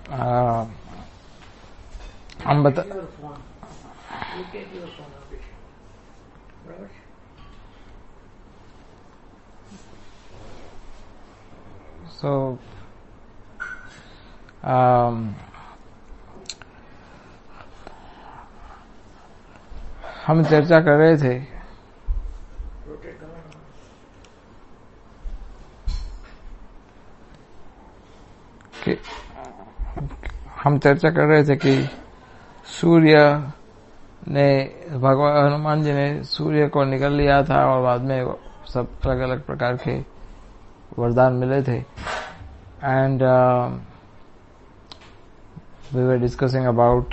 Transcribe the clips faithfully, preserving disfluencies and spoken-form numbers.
आ, हम बता सो हम चर्चा कर रहे थे कि हम चर्चा कर रहे थे कि सूर्य ने भगवान हनुमान जी ने सूर्य को निकल लिया था और बाद में सब अलग अलग प्रकार के वरदान मिले थे and we were discussing about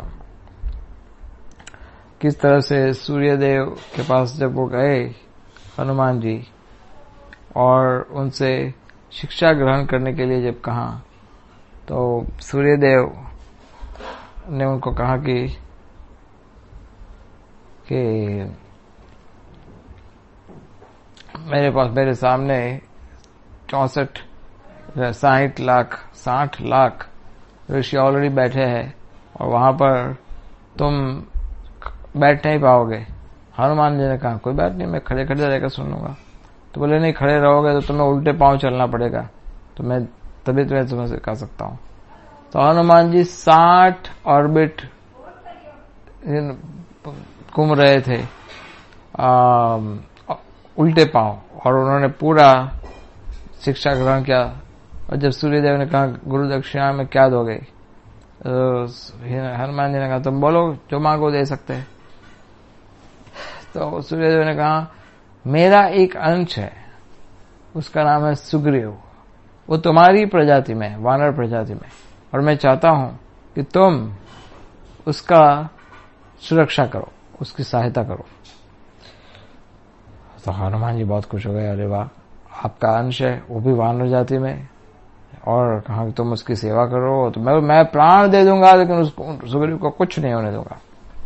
किस तरह से सूर्यदेव के पास जब वो गए हनुमान जी और उनसे शिक्षा ग्रहण करने के लिए जब कहा तो सूर्यदेव ने उनको कहा कि कि मेरे पास मेरे सामने चौसठ साठ लाख साठ लाख ऋषि ऑलरेडी बैठे हैं और वहां पर तुम बैठ नहीं पाओगे। हनुमान जी ने कहा कोई बात नहीं, मैं खड़े खड़े रहकर सुन लूंगा। तो बोले नहीं, खड़े रहोगे तो तुम्हें उल्टे पांव चलना पड़ेगा, तो मैं तभी तुम्हें तुम्हें सिखा सकता हूं। तो हनुमान जी साठ ऑर्बिट घूम रहे थे आ, उल्टे पांव और उन्होंने पूरा शिक्षा ग्रहण किया। और जब सूर्यदेव ने कहा गुरु दक्षिणा में क्या दोगे, तो हनुमान जी ने कहा तुम बोलो जो मांगो दे सकते हैं। तो सूर्यदेव ने कहा मेरा एक अंश है, उसका नाम है सुग्रीव, वो तुम्हारी प्रजाति में, वानर प्रजाति में, और मैं चाहता हूं कि तुम उसका सुरक्षा करो, उसकी सहायता करो। तो हनुमान जी बहुत खुश हो गए, अरे वाह, आपका अंश है वो भी वानर जाति में, और कहा कि तुम उसकी सेवा करो तो मैं मैं प्राण दे दूंगा लेकिन उसको सुग्रीव को कुछ नहीं होने दूंगा।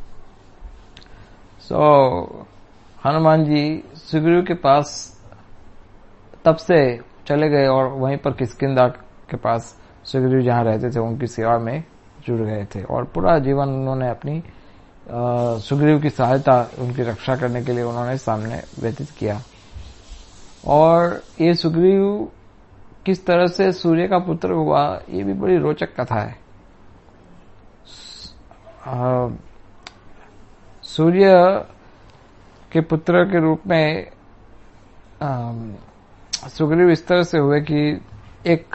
सो so, हनुमान जी सुग्रीव के पास तब से चले गए और वहीं पर किष्किंधा के पास सुग्रीव जहां रहते थे उनकी सेवा में जुड़ गए थे और पूरा जीवन उन्होंने अपनी सुग्रीव की सहायता, उनकी रक्षा करने के लिए उन्होंने सामने व्यतीत किया। और ये सुग्रीव किस तरह से सूर्य का पुत्र हुआ, ये भी बड़ी रोचक कथा है। सूर्य के पुत्र के रूप में सुग्रीव इस तरह से हुए कि एक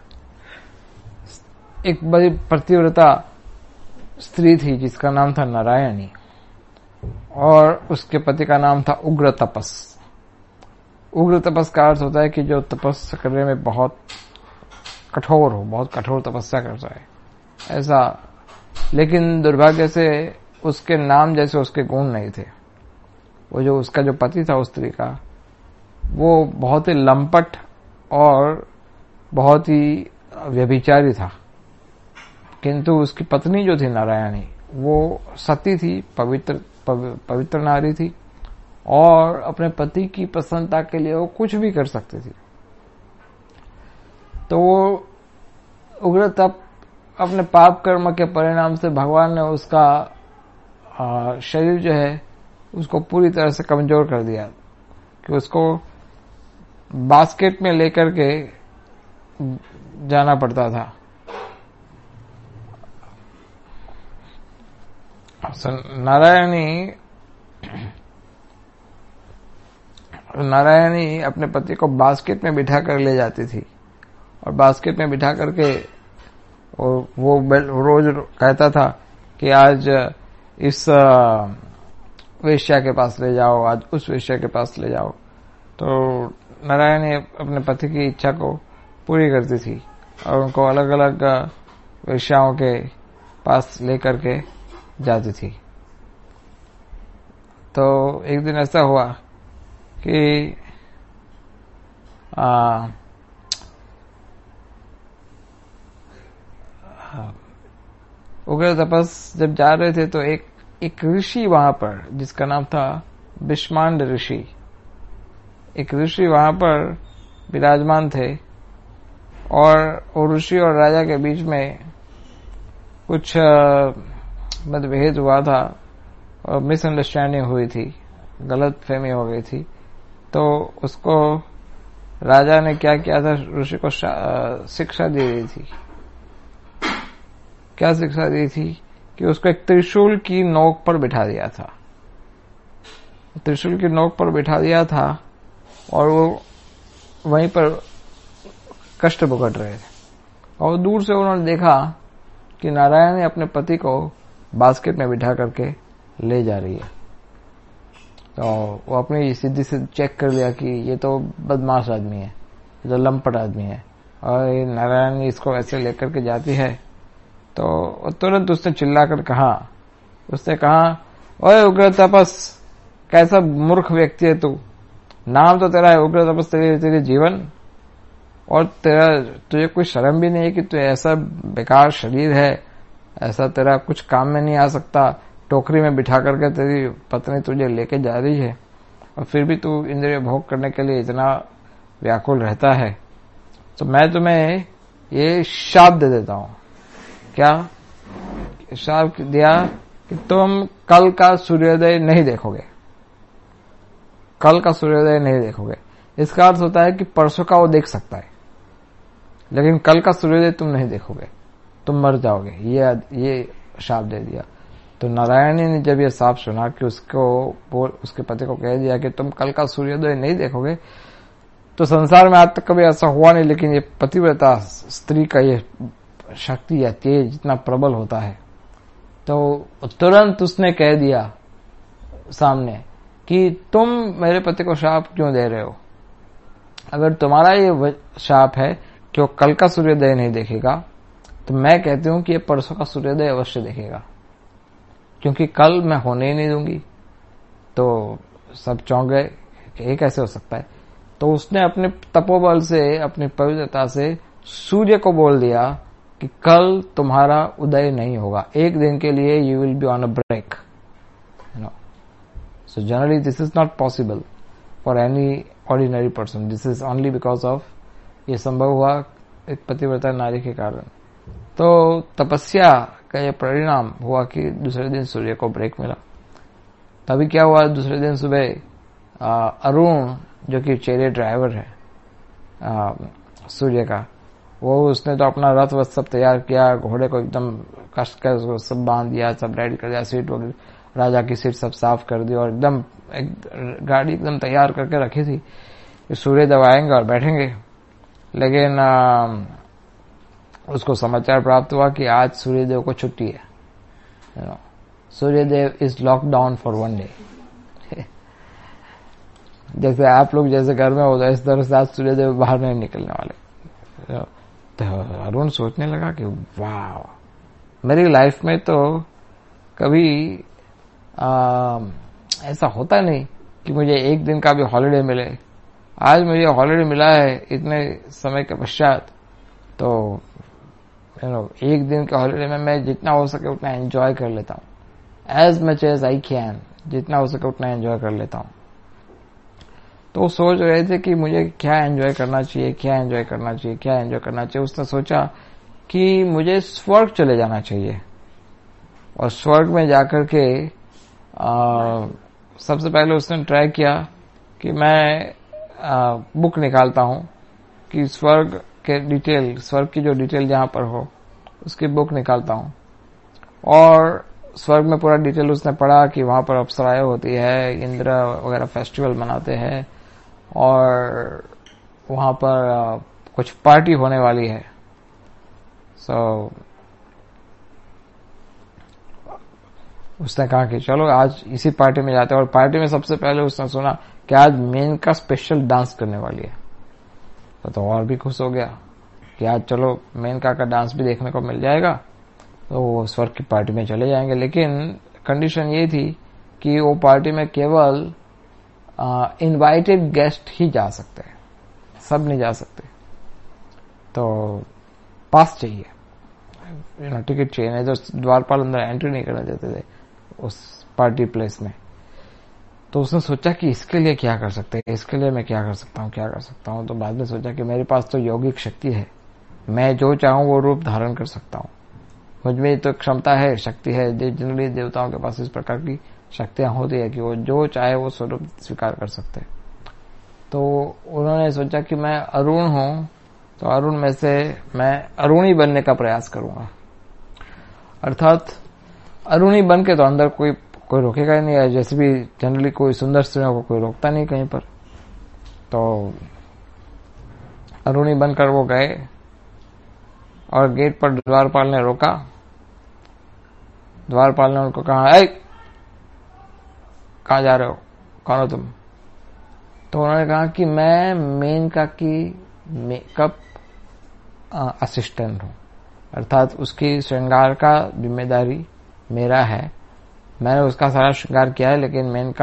एक बड़ी पतिव्रता स्त्री थी जिसका नाम था नारायणी, और उसके पति का नाम था उग्र तपस। उग्र तपस का अर्थ होता है कि जो तपस्या करने में बहुत कठोर हो, बहुत कठोर तपस्या करता है ऐसा। लेकिन दुर्भाग्य से उसके नाम जैसे उसके गुण नहीं थे। वो जो उसका जो पति था उस स्त्री का, वो बहुत ही लंपट और बहुत ही व्यभिचारी था, किंतु उसकी पत्नी जो थी नारायणी वो सती थी, पवित्र पवित्र नारी थी और अपने पति की प्रसन्नता के लिए वो कुछ भी कर सकती थी। तो वो उग्र तप अपने पाप कर्म के परिणाम से भगवान ने उसका शरीर जो है उसको पूरी तरह से कमजोर कर दिया कि उसको बास्केट में लेकर के जाना पड़ता था। नारायणी नारायणी अपने पति को बास्केट में बिठा कर ले जाती थी और बास्केट में बिठा करके और वो रोज कहता था कि आज इस वेश्या के पास ले जाओ, आज उस वेश्या के पास ले जाओ। तो नारायणी अपने पति की इच्छा को पूरी करती थी और उनको अलग अलग वेश्याओं के पास लेकर के जाती थी। तो एक दिन ऐसा हुआ कि आ, उग्र तपस जब जा रहे थे तो एक एक ऋषि वहां पर, जिसका नाम था विष्मांड ऋषि, एक ऋषि वहां पर विराजमान थे और वो ऋषि और राजा के बीच में कुछ मतभेद हुआ था और मिसअंडरस्टैंडिंग हुई थी, गलत फहमी हो गई थी। तो उसको राजा ने क्या किया था, ऋषि को शिक्षा दे दी थी। क्या शिक्षा दी थी कि उसको एक त्रिशूल की नोक पर बिठा दिया था। त्रिशूल की नोक पर बिठा दिया था और वो वहीं पर कष्ट भुगत रहे थे। और दूर से उन्होंने देखा कि नारायण ने अपने पति को बास्केट में बिठा करके ले जा रही है। तो वो अपनी सिद्धि से चेक कर लिया कि ये तो बदमाश आदमी है, ये तो लंपट आदमी है, और ये नारायण इसको ऐसे लेकर के जाती है। तो तुरंत उसने चिल्लाकर कहा, उसने कहा, ओए उग्र तपस, कैसा मूर्ख व्यक्ति है तू, नाम तो तेरा है उग्र तपस, तेरे तेरे जीवन, और तेरा तुझे कोई शर्म भी नहीं है कि तू ऐसा बेकार शरीर है, ऐसा तेरा कुछ काम में नहीं आ सकता, टोकरी में बिठा करके तेरी पत्नी तुझे लेके जा रही है और फिर भी तू इंद्रिय भोग करने के लिए इतना व्याकुल रहता है। तो मैं तुम्हें ये शाप दे देता हूं। क्या शाप दिया कि तुम कल का सूर्योदय नहीं देखोगे, कल का सूर्योदय नहीं देखोगे। इसका अर्थ होता है कि परसों का वो देख सकता है, लेकिन कल का सूर्योदय तुम नहीं देखोगे, तुम मर जाओगे। ये ये शाप दे दिया। तो नारायणी ने जब ये शाप सुना कि उसको उसके पति को कह दिया कि तुम कल का सूर्योदय नहीं देखोगे, तो संसार में आज तक कभी ऐसा हुआ नहीं, लेकिन ये पतिव्रता स्त्री का ये शक्ति या तेज इतना प्रबल होता है। तो तुरंत उसने कह दिया सामने कि तुम मेरे पति को शाप क्यों दे रहे हो? अगर तुम्हारा ये शाप है कि वो कल का सूर्योदय नहीं देखेगा, तो मैं कहती हूं कि ये परसों का सूर्योदय अवश्य देखेगा, क्योंकि कल मैं होने ही नहीं दूंगी। तो सब चौंक गए कि ये कैसे हो सकता है। तो उसने अपने तपोबल से, अपनी पवित्रता से सूर्य को बोल दिया कि कल तुम्हारा उदय नहीं होगा, एक दिन के लिए you will be on a break. You know, so generally this is not possible for any ordinary person, this is only because of, ये संभव हुआ एक पतिव्रता नारी के कारण। तो तपस्या का ये परिणाम हुआ कि दूसरे दिन सूर्य को ब्रेक मिला। तभी क्या हुआ, दूसरे दिन सुबह अरुण जो कि चैरियट ड्राइवर है आ, सूर्य का, वो उसने तो अपना रथ वथ सब तैयार किया, घोड़े को एकदम कष्ट कर उसको सब बांध दिया, सब रेडी कर दिया, सीट वगैरह, राजा की सीट सब साफ कर दी और एकदम एक गाड़ी एकदम तैयार करके रखी थी कि सूर्य देव आएंगे और बैठेंगे। लेकिन आ, उसको समाचार प्राप्त हुआ कि आज सूर्यदेव को छुट्टी है। You know, Suryadev is lock down for one day. जैसे आप लोग जैसे घर में होता है, इस तरह से आज सूर्यदेव बाहर नहीं निकलने वाले। तो अरुण सोचने लगा कि वाह, मेरी लाइफ में तो कभी आ, ऐसा होता नहीं कि मुझे एक दिन का भी हॉलिडे मिले। आज मुझे हॉलिडे मिला है इतने समय के पश्चात। तो यू नो, एक दिन के हॉलिडे में मैं जितना हो सके उतना एंजॉय कर लेता हूँ, as much as I can, जितना हो सके उतना एंजॉय कर लेता हूँ। तो सोच रहे थे कि मुझे क्या एंजॉय करना चाहिए, क्या एंजॉय करना चाहिए, क्या एंजॉय करना चाहिए। उसने सोचा कि मुझे स्वर्ग चले जाना चाहिए, और स्वर्ग में जाकर के आ, सबसे पहले उसने ट्राई किया कि मैं आ, बुक निकालता हूँ कि स्वर्ग के डिटेल, स्वर्ग की जो डिटेल जहां पर हो उसकी बुक निकालता हूं। और स्वर्ग में पूरा डिटेल उसने पढ़ा कि वहां पर अप्सराएं होती है, इंद्र वगैरह फेस्टिवल मनाते हैं, और वहां पर कुछ पार्टी होने वाली है। सो so, उसने कहा कि चलो आज इसी पार्टी में जाते हैं। और पार्टी में सबसे पहले उसने सुना कि आज मेनका स्पेशल डांस करने वाली है। तो, तो और भी खुश हो गया कि आज चलो मेनका का डांस भी देखने को मिल जाएगा। तो वो स्वर्ग की पार्टी में चले जाएंगे, लेकिन कंडीशन ये थी कि वो पार्टी में केवल इनवाइटेड गेस्ट ही जा सकते हैं, सब नहीं जा सकते। तो पास चाहिए, यू नो, टिकट चाहिए, नहीं तो द्वारपाल अंदर एंट्री नहीं करने देते थे उस पार्टी प्लेस में। तो उसने सोचा कि इसके लिए क्या कर सकते हैं, इसके लिए मैं क्या कर सकता हूँ, क्या कर सकता हूँ। तो बाद में सोचा कि मेरे पास तो यौगिक शक्ति है, मैं जो चाहूं वो रूप धारण कर सकता हूँ। मुझ में तो क्षमता है, शक्ति है। जनरली देवताओं के पास इस प्रकार की शक्तियां होती है कि वो जो चाहे वो स्वरूप स्वीकार कर सकते हैं। तो उन्होंने सोचा कि मैं अरुण हूं, तो अरुण में से मैं अरुणी बनने का प्रयास करूंगा। अर्थात अरुणी बन के तो अंदर कोई कोई रोकेगा ही नहीं है। जैसे भी जनरली कोई सुंदर स्त्रियों को कोई रोकता नहीं कहीं पर। तो अरुणी बनकर वो गए और गेट पर द्वारपाल ने रोका। द्वारपाल ने उनको कहा, ऐ कहाँ जा रहे हो, कौन हो तुम? तो उन्होंने कहा कि मैं मेनका की मेकअप असिस्टेंट हूं, अर्थात उसकी श्रृंगार का जिम्मेदारी मेरा है। मैंने उसका सारा श्रृंगार किया है, लेकिन मेनका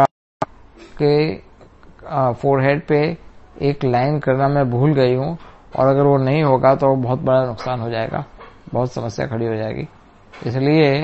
के फोरहेड पे एक लाइन करना मैं भूल गई हूं, और अगर वो नहीं होगा तो बहुत बड़ा नुकसान हो जाएगा, बहुत समस्या खड़ी हो जाएगी। इसलिए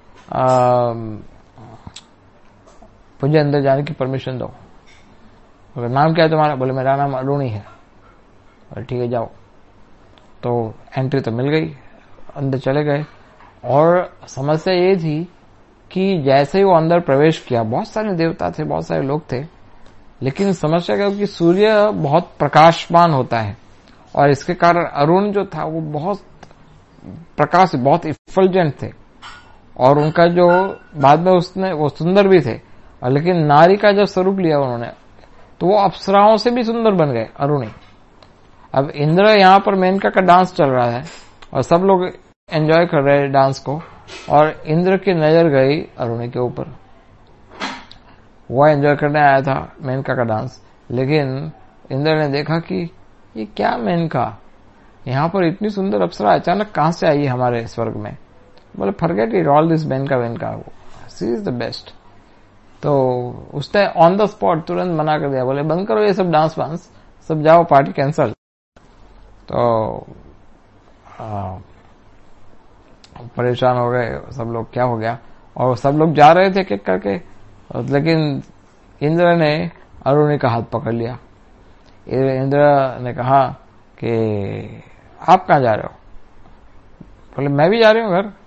मुझे अंदर जाने की परमिशन दो। अगर नाम क्या है तुम्हारा? बोले मेरा नाम अरुणी है। बोले ठीक है जाओ। तो एंट्री तो मिल गई, अंदर चले गए। और समस्या ये थी कि जैसे ही वो अंदर प्रवेश किया, बहुत सारे देवता थे, बहुत सारे लोग थे, लेकिन समस्या क्या कि सूर्य बहुत प्रकाशमान होता है, और इसके कारण अरुण जो था वो बहुत प्रकाश, बहुत इफल्जेंट थे, और उनका जो बाद में उसने वो सुंदर भी थे, और लेकिन नारी का जब स्वरूप लिया उन्होंने तो वो अप्सराओं से भी सुंदर बन गए अरुणी। अब इंद्र यहाँ पर मेनका का डांस चल रहा है और सब लोग एंजॉय कर रहे हैं डांस को, और इंद्र की नजर गई अरुणी के ऊपर। वो एंजॉय करने आया था मेनका का डांस, लेकिन इंद्र ने देखा कि ये क्या मेनका, यहाँ पर इतनी सुंदर अप्सरा अचानक कहां से आई हमारे स्वर्ग में। बोले forget it, all this Menaka वेनका, शी इज द बेस्ट। तो उसने ऑन द स्पॉट तुरंत मना कर दिया, बोले बंद करो ये सब डांस वांस, सब जाओ, पार्टी कैंसल। तो आ, परेशान हो गए सब लोग, क्या हो गया, और सब लोग जा रहे थे एक एक करके, लेकिन इंद्र ने अरुणी का हाथ पकड़ लिया। इंद्र ने कहा कि आप कहाँ जा रहे हो? बोले मैं भी जा रही हूँ घर।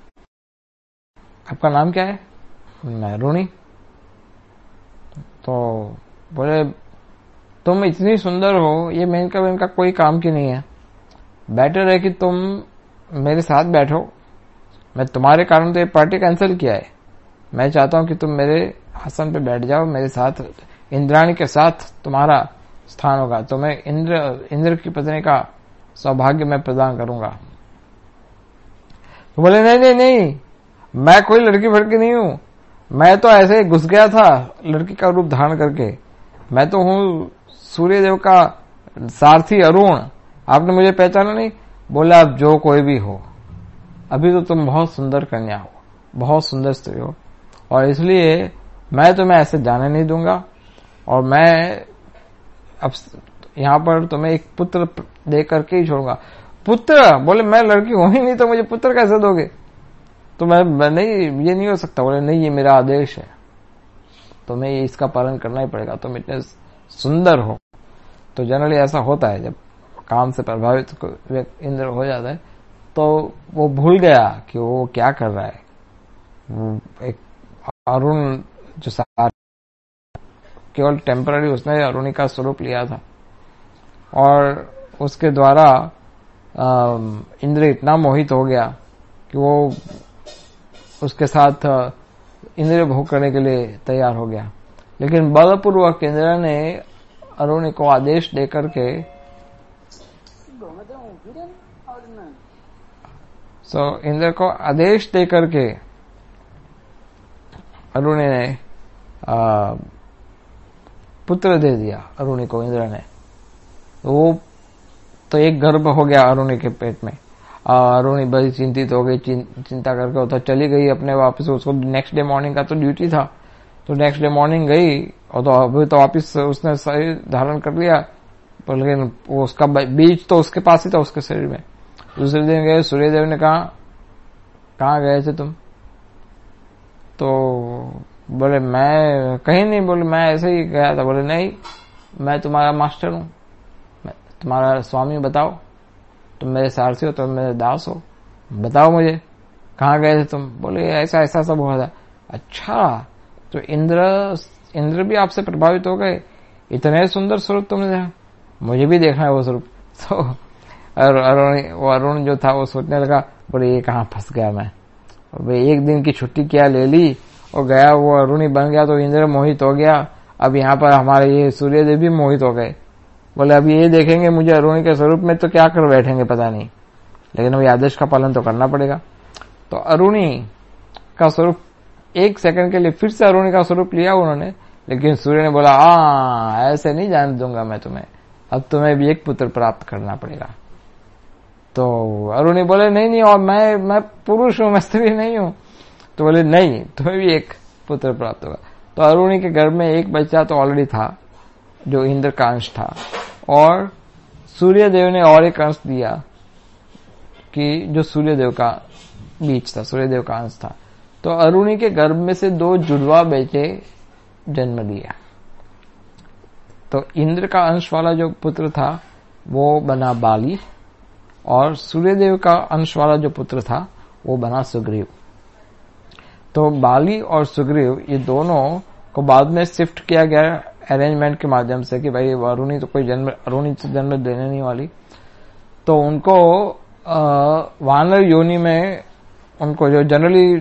आपका नाम क्या है? मैं अरुणी। तो बोले तुम इतनी सुंदर हो, ये मेनका वेनका कोई काम की नहीं है, बेटर है कि तुम मेरे साथ बैठो। मैं तुम्हारे कारण तो ये पार्टी कैंसिल किया है, मैं चाहता हूं कि तुम मेरे आसन पे बैठ जाओ, मेरे साथ इंद्राणी के साथ तुम्हारा स्थान होगा, तो मैं इंद्र इंद्र की पत्नी का सौभाग्य मैं प्रदान करूंगा। तो बोले नहीं नहीं नहीं, मैं कोई लड़की फड़की नहीं हूं, मैं तो ऐसे ही घुस गया था लड़की का रूप धारण करके, मैं तो हूं सूर्यदेव का सारथी अरुण, आपने मुझे पहचाना नहीं? बोला आप जो कोई भी हो, अभी तो तुम बहुत सुंदर कन्या हो, बहुत सुंदर स्त्री हो, और इसलिए मैं तुम्हें ऐसे जाने नहीं दूंगा, और मैं अब यहाँ पर तुम्हें एक पुत्र दे करके ही छोड़ूंगा। पुत्र? बोले मैं लड़की हूं ही नहीं, तो मुझे पुत्र कैसे दोगे? तो मैं, मैं नहीं, ये नहीं हो सकता। बोले नहीं, ये मेरा आदेश है, तुम्हें तो इसका पालन करना ही पड़ेगा, तुम इतने सुंदर हो। तो जनरली ऐसा होता है, जब काम से प्रभावित इंद्र हो जाता है तो वो भूल गया कि वो क्या कर रहा है। एक अरुण जो सार केवल टेम्पररी उसने अरुणी का स्वरूप लिया था, और उसके द्वारा इंद्र इतना मोहित हो गया कि वो उसके साथ इंद्रिय भोग करने के लिए तैयार हो गया। लेकिन बलपूर्वक इंद्र ने अरुणी को आदेश देकर के सो so, इंद्र को आदेश देकर के अरुणी ने आ, पुत्र दे दिया अरुणी को इंद्र ने। तो वो तो एक गर्भ हो गया अरुणी के पेट में। अरुणी बड़ी चिंतित हो गई, चिंता करके वो तो चली गई अपने वापस। उसको नेक्स्ट डे मॉर्निंग का तो ड्यूटी था, तो नेक्स्ट डे मॉर्निंग गई और तो अभी तो वापस उसने शरीर धारण कर लिया, लेकिन वो उसका बीज तो उसके पास ही था उसके शरीर में। दूसरे दिन गए, सूर्यदेव ने कहा कहाँ गए थे तुम? तो बोले मैं कहीं नहीं, बोले मैं ऐसे ही गया था। बोले नहीं, मैं तुम्हारा मास्टर हूं, मैं तुम्हारा स्वामी, बताओ, तुम मेरे सारथी हो, तुम मेरे दास हो, बताओ मुझे। कहाँ गए थे तुम? बोले ऐसा ऐसा सब हुआ था। अच्छा, तो इंद्र इंद्र भी आपसे प्रभावित हो गए, इतने सुंदर स्वरूप तुमने देखा, मुझे भी देखना है वो स्वरूप। तो अरुण वो अरुण जो था वो सोचने लगा, बोले ये कहाँ फंस गया मैं, एक दिन की छुट्टी क्या ले ली और गया, वो अरुणी बन गया तो इंद्र मोहित हो गया, अब यहाँ पर हमारे ये सूर्यदेव भी मोहित हो गए। बोले अभी ये देखेंगे मुझे अरुणी के स्वरूप में तो क्या कर बैठेंगे पता नहीं, लेकिन अभी आदेश का पालन तो करना पड़ेगा। तो अरुणी का स्वरूप एक सेकंड के लिए फिर से अरुणी का स्वरूप लिया उन्होंने, लेकिन सूर्य ने बोला आ ऐसे नहीं जान दूंगा मैं तुम्हें, अब तुम्हें भी एक पुत्र प्राप्त करना पड़ेगा। तो अरुणी बोले नहीं नहीं, और मैं मैं पुरुष हूं, मैं स्त्री नहीं हूं। तो बोले नहीं, तुम्हें भी एक पुत्र प्राप्त होगा। तो अरुणी के गर्भ में एक बच्चा तो ऑलरेडी था जो इंद्र का अंश था, और सूर्यदेव ने और एक अंश दिया कि जो सूर्यदेव का बीज था, सूर्यदेव का अंश था। तो अरुणी के गर्भ में से दो जुड़वा बेटे जन्म लिया। तो इंद्र का अंश वाला जो पुत्र था वो बना बाली, और सूर्यदेव का अंश वाला जो पुत्र था वो बना सुग्रीव। तो बाली और सुग्रीव ये दोनों को बाद में शिफ्ट किया गया अरेंजमेंट के माध्यम से कि भाई अरुणी तो कोई जन्म अरुणी से जन्म देने नहीं वाली, तो उनको वानर योनि में उनको जो जनरली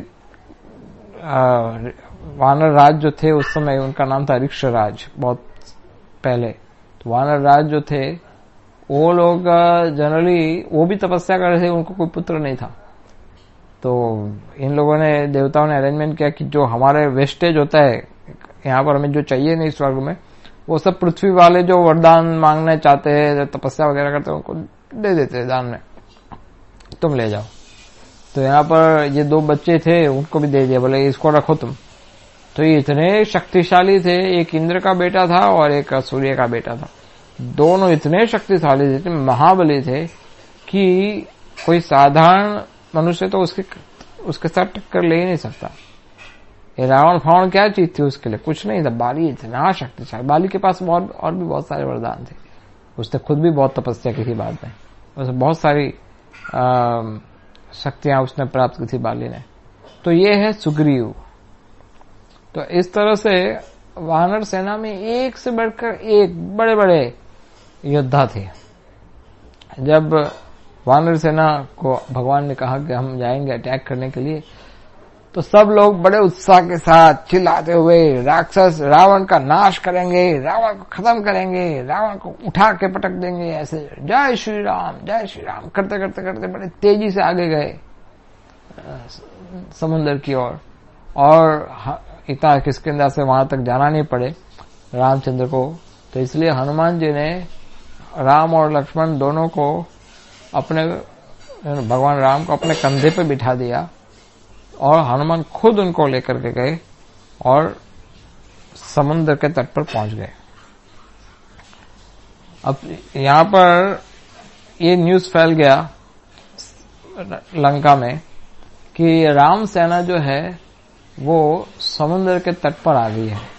वानर राज जो थे उस समय उनका नाम था ऋक्ष राज, बहुत पहले। तो वानर राज जो थे वो लोग जनरली वो भी तपस्या कर रहे थे, उनको कोई पुत्र नहीं था। तो इन लोगों ने देवताओं ने अरेंजमेंट किया कि जो हमारे वेस्टेज होता है यहाँ पर हमें जो चाहिए नहीं स्वर्ग में, वो सब पृथ्वी वाले जो वरदान मांगना चाहते हैं तपस्या वगैरह करते हैं उनको दे देते हैं दान में, तुम ले जाओ। तो यहाँ पर ये दो बच्चे थे उनको भी दे दिया, बोले इसको रखो तुम। तो ये इतने शक्तिशाली थे, एक इंद्र का बेटा था और एक सूर्य का बेटा था, दोनों इतने शक्तिशाली थे, इतने महाबली थे कि कोई साधारण मनुष्य तो उसके उसके साथ टक्कर ले ही नहीं सकता। ये रावण फावण क्या चीज थी उसके लिए, कुछ नहीं था। बाली इतना शक्तिशाली, बाली के पास और, और भी बहुत सारे वरदान थे, उसने खुद भी बहुत तपस्या की थी बाद में, उसने बहुत सारी शक्तियां उसने प्राप्त की थी बाली ने। तो ये है सुग्रीव। तो इस तरह से वानर सेना में एक से बढ़कर एक बड़े बड़े योद्धा थे। जब वानर सेना को भगवान ने कहा कि हम जाएंगे अटैक करने के लिए, तो सब लोग बड़े उत्साह के साथ चिल्लाते हुए राक्षस रावण का नाश करेंगे, रावण को खत्म करेंगे, रावण को उठा के पटक देंगे, ऐसे जय श्री राम जय श्री राम करते करते करते बड़े तेजी से आगे गए समुद्र की ओर। और, और इतना किसकिंदा से वहां तक जाना नहीं पड़े रामचंद्र को, तो इसलिए हनुमान जी ने राम और लक्ष्मण दोनों को अपने भगवान राम को अपने कंधे पे बिठा दिया और हनुमान खुद उनको लेकर के गए और समुद्र के तट पर पहुंच गए। अब यहां पर ये न्यूज फैल गया लंका में कि राम सेना जो है वो समुद्र के तट पर आ गई है,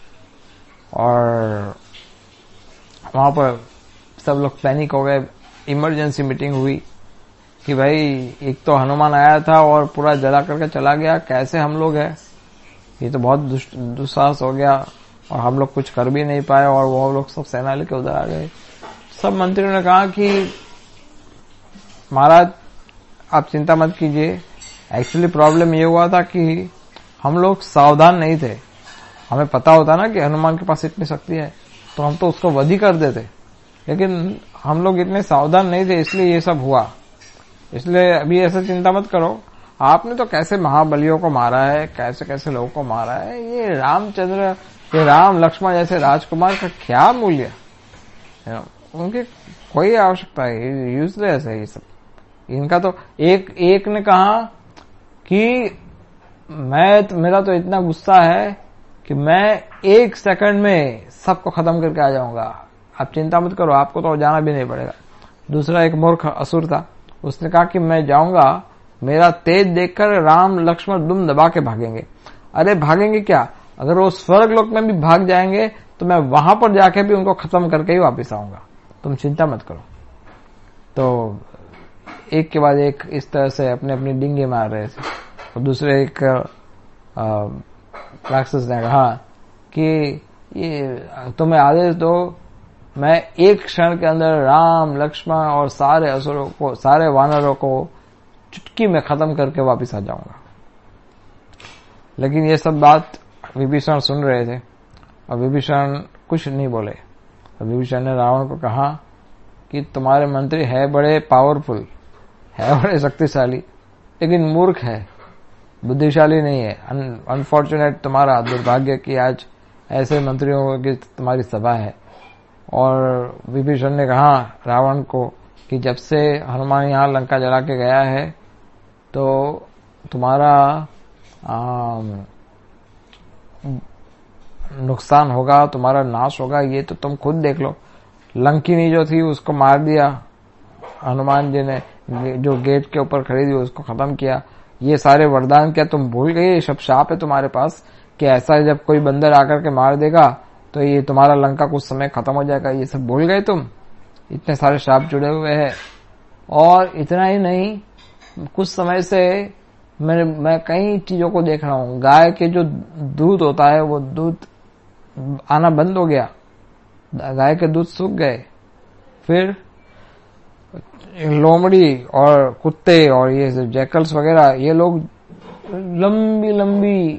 और वहां पर सब लोग पैनिक हो गए। इमरजेंसी मीटिंग हुई कि भाई एक तो हनुमान आया था और पूरा जला करके चला गया, कैसे हम लोग हैं, ये तो बहुत दुस्साहस हो गया और हम लोग कुछ कर भी नहीं पाए, और वो लोग सब सेना लेके उधर आ गए। सब मंत्रियों ने कहा कि महाराज आप चिंता मत कीजिए, एक्चुअली प्रॉब्लम ये हुआ था कि हम लोग सावधान नहीं थे, हमें पता होता ना कि हनुमान के पास इतनी शक्ति है तो हम तो उसको वध ही कर देते, लेकिन हम लोग इतने सावधान नहीं थे इसलिए ये सब हुआ। इसलिए अभी ऐसा चिंता मत करो, आपने तो कैसे महाबलियों को मारा है, कैसे कैसे लोगों को मारा है, ये रामचंद्र ये राम लक्ष्मण जैसे राजकुमार का क्या मूल्य, उनकी कोई आवश्यकता है, यूजलेस है ये सब। इनका तो एक एक ने कहा कि मैं मेरा तो इतना गुस्सा है कि मैं एक सेकंड में सबको खत्म करके आ जाऊंगा, आप चिंता मत करो, आपको तो जाना भी नहीं पड़ेगा। दूसरा एक मूर्ख असुर था, उसने कहा कि मैं जाऊंगा, मेरा तेज देखकर राम लक्ष्मण दुम दबा के भागेंगे। अरे भागेंगे क्या, अगर वो स्वर्ग लोक में भी भाग जाएंगे तो मैं वहां पर जाके भी उनको खत्म करके ही वापस आऊंगा, तुम चिंता मत करो। तो एक के बाद एक इस तरह से अपने अपनी डिंगे मार रहे थे। दूसरे एक राक्षस ने कहा कि ये तुम्हें आदेश दो, मैं एक क्षण के अंदर राम, लक्ष्मण और सारे असुरों को, सारे वानरों को चुटकी में खत्म करके वापस आ जाऊंगा। लेकिन ये सब बात विभीषण सुन रहे थे और विभीषण कुछ नहीं बोले। और विभीषण ने रावण को कहा कि तुम्हारे मंत्री है बड़े पावरफुल, है बड़े शक्तिशाली, लेकिन मूर्ख है, बुद्धिशाली नहीं है। अनफॉर्चुनेट तुम्हारा दुर्भाग्य कि आज ऐसे मंत्रियों की तुम्हारी सभा है। और विभीषण ने कहा रावण को कि जब से हनुमान यहाँ लंका जला के गया है तो तुम्हारा नुकसान होगा, तुम्हारा नाश होगा, ये तो तुम खुद देख लो। लंकिनी जो थी उसको मार दिया हनुमान जी ने, जो गेट के ऊपर खड़ी थी उसको खत्म किया। ये सारे वरदान क्या तुम भूल गए? ये सब शाप है तुम्हारे पास कि ऐसा जब कोई बंदर आकर के मार देगा तो ये तुम्हारा लंका कुछ समय खत्म हो जाएगा। ये सब भूल गए तुम? इतने सारे शाप जुड़े हुए हैं। और इतना ही नहीं, कुछ समय से मैं मैं कई चीजों को देख रहा हूँ। गाय के जो दूध होता है वो दूध आना बंद हो गया, गाय के दूध सूख गए। फिर लोमड़ी और कुत्ते और ये जैकल्स वगैरह ये लोग लंबी लंबी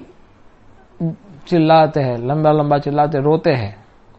चिल्लाते हैं, लंबा लंबा चिल्लाते रोते हैं।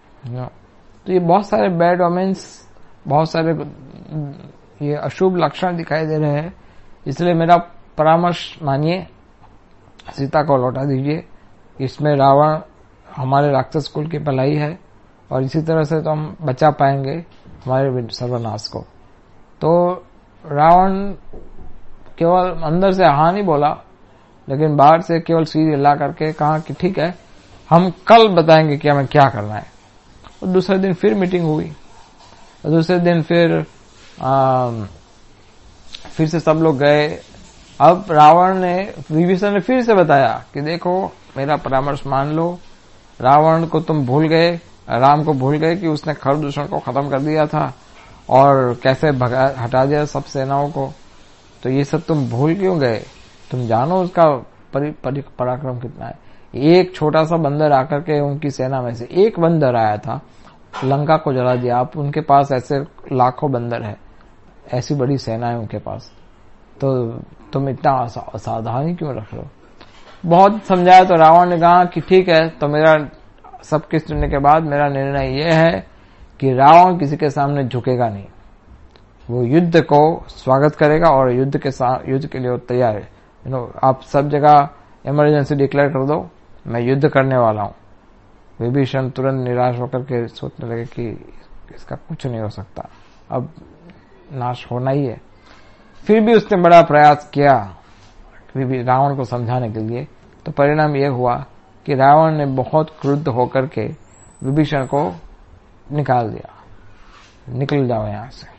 तो ये बहुत सारे बैड ओमेंस, बहुत सारे ये अशुभ लक्षण दिखाई दे रहे हैं। इसलिए मेरा परामर्श मानिए, सीता को लौटा दीजिए। इसमें रावण हमारे राक्षस कुल की भलाई है और इसी तरह से तो हम बचा पाएंगे हमारे सर्वनाश को। तो रावण केवल अंदर से हाँ नहीं बोला, लेकिन बाहर से केवल सिर हिला करके कहा कि ठीक है, हम कल बताएंगे कि हमें क्या करना है। और दूसरे दिन फिर मीटिंग हुई और दूसरे दिन फिर आ, फिर से सब लोग गए। अब रावण ने, विभीषण ने फिर से बताया कि देखो मेरा परामर्श मान लो, रावण को तुम भूल गए, राम को भूल गए कि उसने खरदूषण को खत्म कर दिया था और कैसे भगा हटा दिया सब सेनाओं को। तो ये सब तुम भूल क्यों गए? तुम जानो उसका परि, परि, पराक्रम कितना है। एक छोटा सा बंदर आकर के उनकी सेना में से एक बंदर आया था, लंका को जला दिया। आप उनके पास ऐसे लाखों बंदर है, ऐसी बड़ी सेना है उनके पास, तो तुम इतना असावधानी क्यों रख रहे हो? बहुत समझाया तो रावण ने कहा कि ठीक है, तो मेरा सब कुछ सुनने के बाद मेरा निर्णय यह है कि रावण किसी के सामने झुकेगा नहीं। वो युद्ध को स्वागत करेगा और युद्ध के साथ युद्ध के लिए तैयार है। यू नो, आप सब जगह इमरजेंसी डिक्लेयर कर दो, मैं युद्ध करने वाला हूं। विभीषण तुरंत निराश होकर के सोचने लगे कि इसका कुछ नहीं हो सकता, अब नाश होना ही है। फिर भी उसने बड़ा प्रयास किया रावण को समझाने के लिए। तो परिणाम यह हुआ कि रावण ने बहुत क्रुद्ध होकर के विभीषण को निकाल दिया, निकल जाओ यहां से।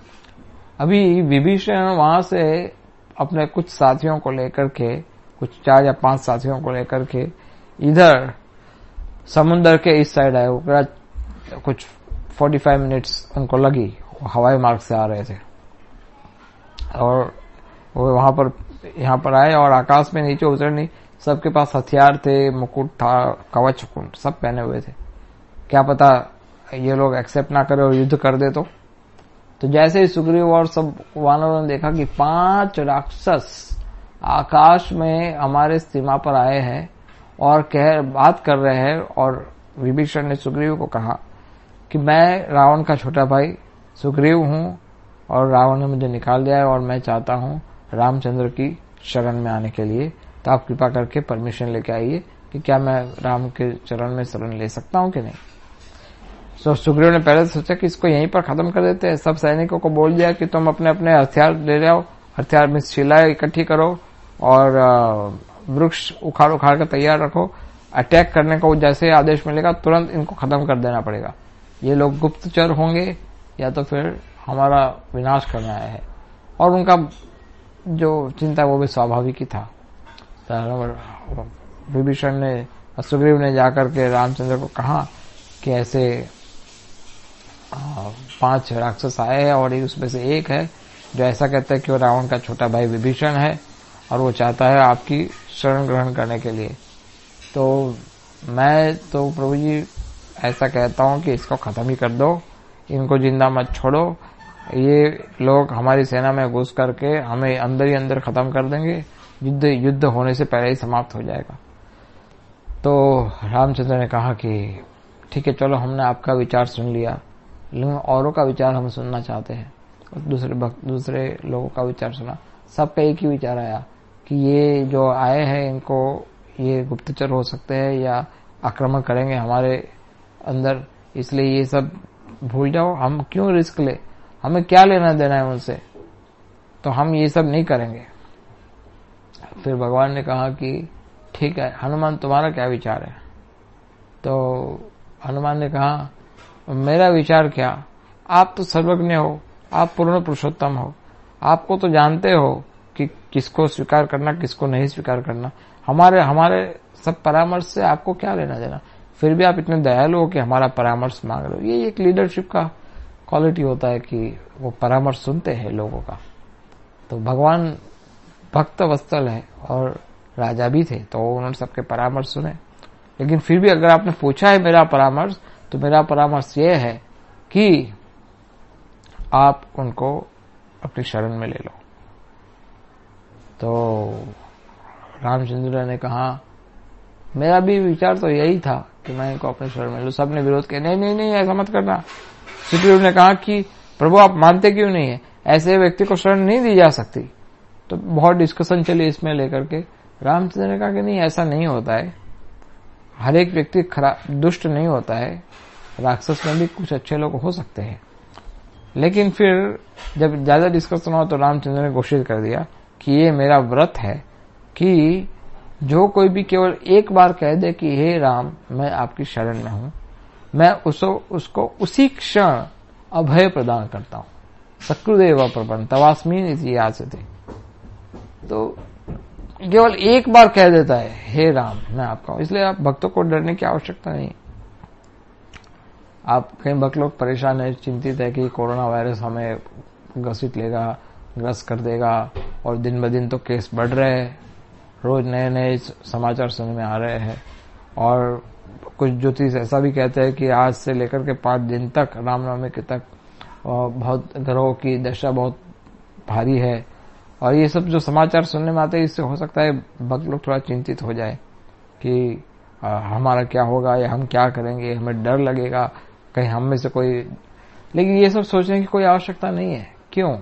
अभी विभीषण वहां से अपने कुछ साथियों को लेकर के, कुछ चार या पांच साथियों को लेकर के इधर समुद्र के इस साइड आए। वो कुछ पैंतालीस मिनट्स उनको लगी, हवाई मार्ग से आ रहे थे और वो वहां पर यहाँ पर आए और आकाश में नीचे उतरे नहीं। सबके पास हथियार थे, मुकुट था, कवच सब पहने हुए थे। क्या पता ये लोग एक्सेप्ट ना करे और युद्ध कर दे। तो तो जैसे ही सुग्रीव और सब वानरों ने देखा कि पांच राक्षस आकाश में हमारे सीमा पर आए हैं और कह बात कर रहे हैं, और विभीषण ने सुग्रीव को कहा कि मैं रावण का छोटा भाई सुग्रीव हूं और रावण ने मुझे निकाल दिया है और मैं चाहता हूं रामचंद्र की शरण में आने के लिए, तो आप कृपा करके परमिशन लेके आइए कि क्या मैं राम के चरण में शरण ले सकता हूं कि नहीं। तो सुग्रीव ने पहले सोचा कि इसको यहीं पर खत्म कर देते हैं। सब सैनिकों को बोल दिया कि तुम अपने अपने हथियार ले जाओ, हथियार में शिलाएं इकट्ठी करो और वृक्ष उखाड़ उखाड़ कर तैयार रखो। अटैक करने को जैसे आदेश मिलेगा तुरंत इनको खत्म कर देना पड़ेगा। ये लोग गुप्तचर होंगे या तो फिर हमारा विनाश करने आए हैं। और उनका जो चिंता वो भी स्वाभाविक ही था। विभीषण ने, सुग्रीव ने जाकर के रामचंद्र को कहा कि ऐसे पांच राक्षस आए हैं और उसमें से एक है जो ऐसा कहता है कि वो रावण का छोटा भाई विभीषण है और वो चाहता है आपकी शरण ग्रहण करने के लिए। तो मैं तो प्रभु जी ऐसा कहता हूं कि इसको खत्म ही कर दो, इनको जिंदा मत छोड़ो। ये लोग हमारी सेना में घुस करके हमें अंदर ही अंदर खत्म कर देंगे, युद्ध युद्ध होने से पहले ही समाप्त हो जाएगा। तो रामचंद्र ने कहा कि ठीक है, चलो हमने आपका विचार सुन लिया, लेकिन औरों का विचार हम सुनना चाहते हैं। और दूसरे दूसरे लोगों का विचार सुना, सबका एक ही विचार आया कि ये जो आए हैं इनको ये गुप्तचर हो सकते हैं या आक्रमण करेंगे हमारे अंदर, इसलिए ये सब भूल जाओ, हम क्यों रिस्क ले, हमें क्या लेना देना है उनसे, तो हम ये सब नहीं करेंगे। फिर भगवान ने कहा कि ठीक है हनुमान, तुम्हारा क्या विचार है? तो हनुमान ने कहा मेरा विचार क्या, आप तो सर्वज्ञ हो, आप पूर्ण पुरुषोत्तम हो, आपको तो जानते हो कि किसको स्वीकार करना किसको नहीं स्वीकार करना, हमारे हमारे सब परामर्श से आपको क्या लेना देना, फिर भी आप इतने दयालु हो कि हमारा परामर्श मांग रहे हो। ये एक लीडरशिप का क्वालिटी होता है कि वो परामर्श सुनते हैं लोगों का। तो भगवान भक्त वत्सल है और राजा भी थे, तो उन्होंने सबके परामर्श सुने। लेकिन फिर भी अगर आपने पूछा है मेरा परामर्श, तो मेरा परामर्श ये है कि आप उनको अपनी शरण में ले लो। तो रामचंद्र ने कहा मेरा भी विचार तो यही था कि मैं इनको अपने शरण में लूं। सबने विरोध किया, नहीं नहीं नहीं ऐसा मत करना। सुग्रीव ने कहा कि प्रभु आप मानते क्यों नहीं है, ऐसे व्यक्ति को शरण नहीं दी जा सकती। तो बहुत डिस्कशन चली इसमें लेकर के। रामचंद्र ने कहा कि नहीं ऐसा नहीं होता है, हर एक व्यक्ति खराब दुष्ट नहीं होता है, राक्षस में भी कुछ अच्छे लोग हो सकते हैं। लेकिन फिर जब ज्यादा डिस्कशन हुआ तो रामचंद्र ने घोषित कर दिया कि ये मेरा व्रत है कि जो कोई भी केवल एक बार कह दे कि हे राम मैं आपकी शरण में हूं, मैं उसको उसको उसी क्षण अभय प्रदान करता हूं। सकृदेव प्रपन्न तवास्मीन इसी याद से थे। तो केवल एक बार कह देता है हे राम मैं आपका हूं, इसलिए आप भक्तों को डरने की आवश्यकता नहीं। आप कई भक्त लोग परेशान है, चिंतित है कि कोरोना वायरस हमें ग्रसित लेगा, ग्रस्त कर देगा, और दिन ब दिन तो केस बढ़ रहे हैं, रोज नए नए समाचार सुनने में आ रहे हैं। और कुछ ज्योतिष ऐसा भी कहते हैं कि आज से लेकर के पांच दिन तक रामनवमी के तक बहुत ग्रहों की दशा बहुत भारी है। और ये सब जो समाचार सुनने में आते हैं, इससे हो सकता है भक्त लोग थोड़ा चिंतित हो जाए कि आ, हमारा क्या होगा या हम क्या करेंगे, हमें डर लगेगा कहीं हम में से कोई। लेकिन ये सब सोचने की कोई आवश्यकता नहीं है। क्यों?